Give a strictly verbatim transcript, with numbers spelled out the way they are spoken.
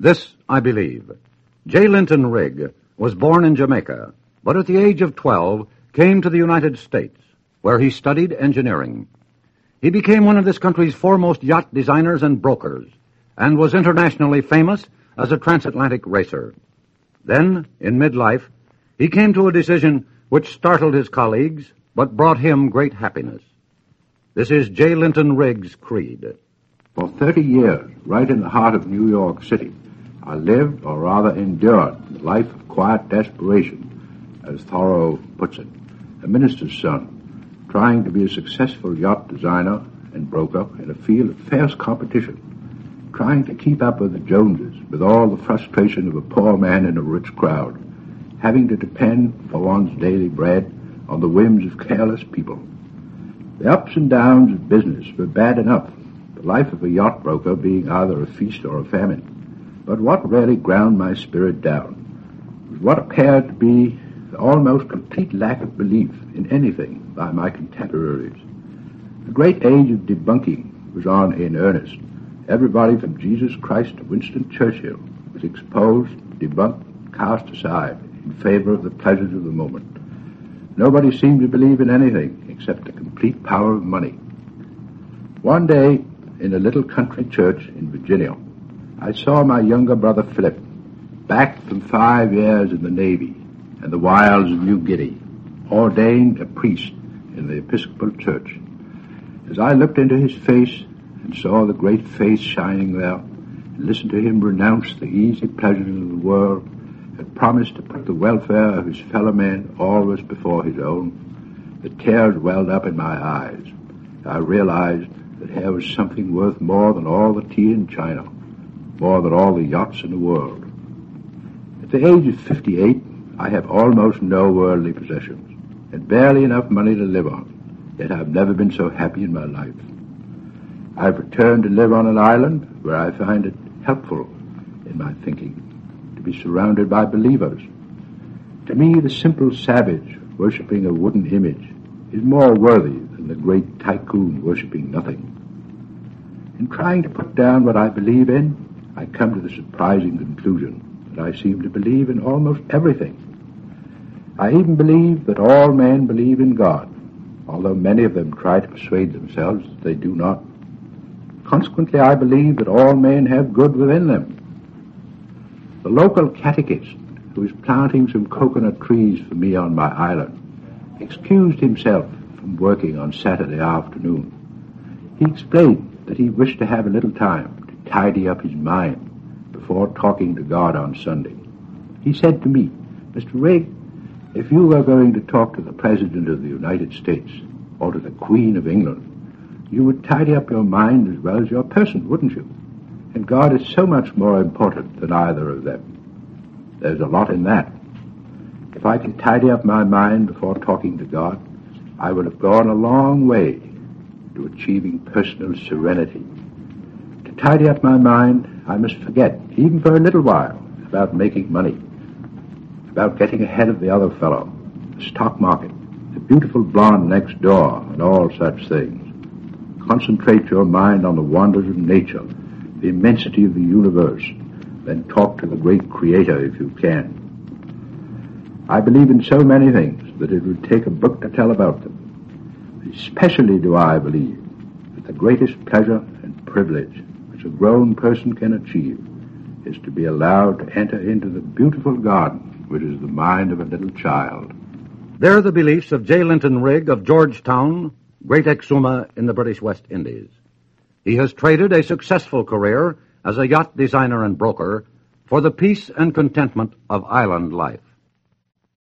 This I believe. J. Linton Rigg was born in Jamaica, but at the age of twelve came to the United States, where he studied engineering. He became one of this country's foremost yacht designers and brokers, and was internationally famous as a transatlantic racer. Then, in midlife, he came to a decision which startled his colleagues, but brought him great happiness. This is J. Linton Rigg's creed. For thirty years, right in the heart of New York City, I lived, or rather endured, a life of quiet desperation, as Thoreau puts it, a minister's son, trying to be a successful yacht designer and broker in a field of fierce competition, trying to keep up with the Joneses, with all the frustration of a poor man in a rich crowd, having to depend for one's daily bread on the whims of careless people. The ups and downs of business were bad enough, the life of a yacht broker being either a feast or a famine. But what really ground my spirit down was what appeared to be the almost complete lack of belief in anything by my contemporaries. The great age of debunking was on in earnest. Everybody from Jesus Christ to Winston Churchill was exposed, debunked, cast aside in favor of the pleasures of the moment. Nobody seemed to believe in anything except the complete power of money. One day, in a little country church in Virginia, I saw my younger brother Philip, back from five years in the Navy and the wilds of New Guinea, ordained a priest in the Episcopal Church. As I looked into his face and saw the great face shining there, and listened to him renounce the easy pleasures of the world, and promised to put the welfare of his fellow men always before his own, the tears welled up in my eyes. I realized that here was something worth more than all the tea in China, more than all the yachts in the world. At the age of fifty-eight, I have almost no worldly possessions, and barely enough money to live on, yet I've never been so happy in my life. I've returned to live on an island where I find it helpful in my thinking to be surrounded by believers. To me, the simple savage worshipping a wooden image is more worthy than the great tycoon worshipping nothing. In trying to put down what I believe in, I come to the surprising conclusion that I seem to believe in almost everything. I even believe that all men believe in God, although many of them try to persuade themselves that they do not. Consequently, I believe that all men have good within them. The local catechist, who is planting some coconut trees for me on my island, excused himself from working on Saturday afternoon. He explained that he wished to have a little time to tidy up his mind before talking to God on Sunday. He said to me, "Mister Rigg, if you were going to talk to the President of the United States or to the Queen of England, you would tidy up your mind as well as your person, wouldn't you? And God is so much more important than either of them. There's a lot in that. If I can tidy up my mind before talking to God, I will have gone a long way to achieving personal serenity. To tidy up my mind, I must forget, even for a little while, about making money, about getting ahead of the other fellow, the stock market, the beautiful blonde next door, and all such things. Concentrate your mind on the wonders of nature, the immensity of the universe, then talk to the great Creator if you can. I believe in so many things that it would take a book to tell about them. Especially do I believe that the greatest pleasure and privilege which a grown person can achieve is to be allowed to enter into the beautiful garden which is the mind of a little child." They're the beliefs of J. Linton Rigg of Georgetown, Great Exuma in the British West Indies. He has traded a successful career as a yacht designer and broker for the peace and contentment of island life.